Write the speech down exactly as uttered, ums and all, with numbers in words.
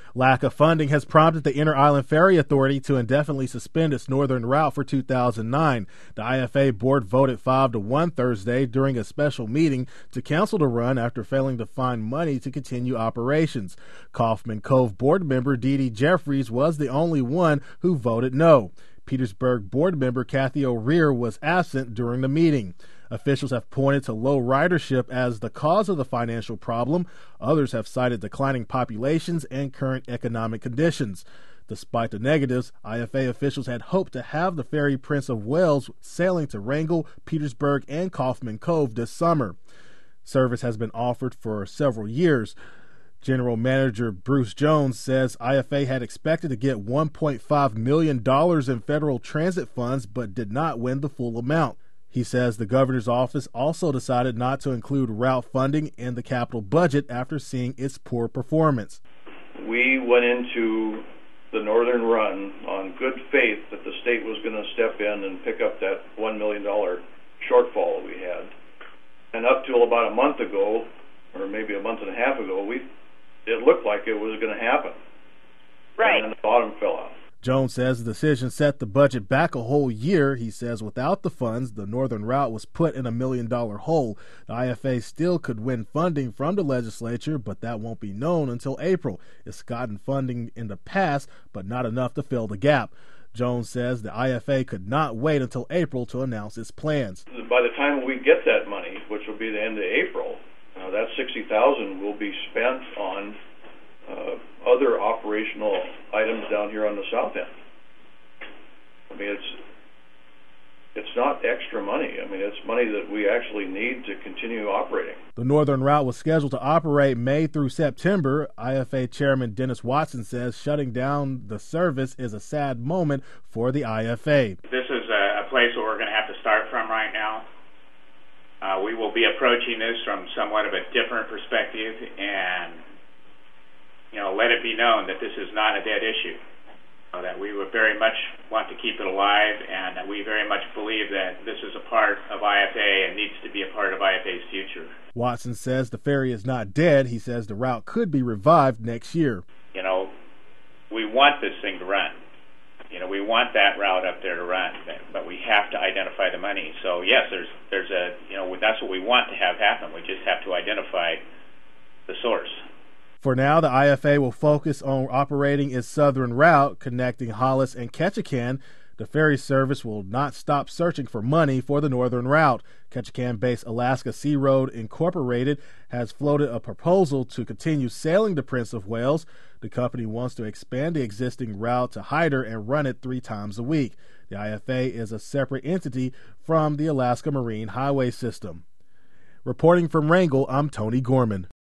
Lack of funding has prompted the Inter-Island Ferry Authority to indefinitely suspend its northern route for two thousand nine. The I F A board voted five to one Thursday during a special meeting to cancel the run after failing to find money to continue operations. Kaufman Cove board member Dee Dee Jeffries was the only one who voted no. Petersburg board member Kathy O'Rear was absent during the meeting. Officials have pointed to low ridership as the cause of the financial problem. Others have cited declining populations and current economic conditions. Despite the negatives, I F A officials had hoped to have the ferry Prince of Wales sailing to Wrangell, Petersburg, and Kaufman Cove this summer. Service has been offered for several years. General Manager Bruce Jones says I F A had expected to get one point five million dollars in federal transit funds but did not win the full amount. He says the governor's office also decided not to include route funding in the capital budget after seeing its poor performance. We went into the Northern Run on good faith that the state was going to step in and pick up that one million dollars shortfall that we had. And up till about a month ago, or maybe a month and a half ago, we it looked like it was going to happen. Right. And then the bottom fell out. Jones says the decision set the budget back a whole year. He says without the funds, the northern route was put in a million-dollar hole. The I F A still could win funding from the legislature, but that won't be known until April. It's gotten funding in the past, but not enough to fill the gap. Jones says the I F A could not wait until April to announce its plans. By the time we get that money, which will be the end of April, uh, that sixty thousand dollars will be spent on uh, other operational items down here on the south end. I mean, it's it's not extra money. I mean, it's money that we actually need to continue operating. The northern route was scheduled to operate May through September. I F A Chairman Dennis Watson says shutting down the service is a sad moment for the I F A. This is a, a place where we're going to have to start from right now. Uh, we will be approaching this from somewhat of a different perspective, and you know, let it be known that this is not a dead issue, uh, that we would very much want to keep it alive, and that we very much believe that this is a part of I F A and needs to be a part of I F A's future. Watson says the ferry is not dead. He says the route could be revived next year. You know, we want this thing to run. You know, we want that route up there to run, but we have to identify the money. So yes, there's there's a, you know, that's what we want to have happen. We just have to identify the source. For now, the I F A will focus on operating its southern route connecting Hollis and Ketchikan. The ferry service will not stop searching for money for the northern route. Ketchikan-based Alaska Sea Road Incorporated has floated a proposal to continue sailing the Prince of Wales. The company wants to expand the existing route to Hyder and run it three times a week. The I F A is a separate entity from the Alaska Marine Highway System. Reporting from Wrangell, I'm Tony Gorman.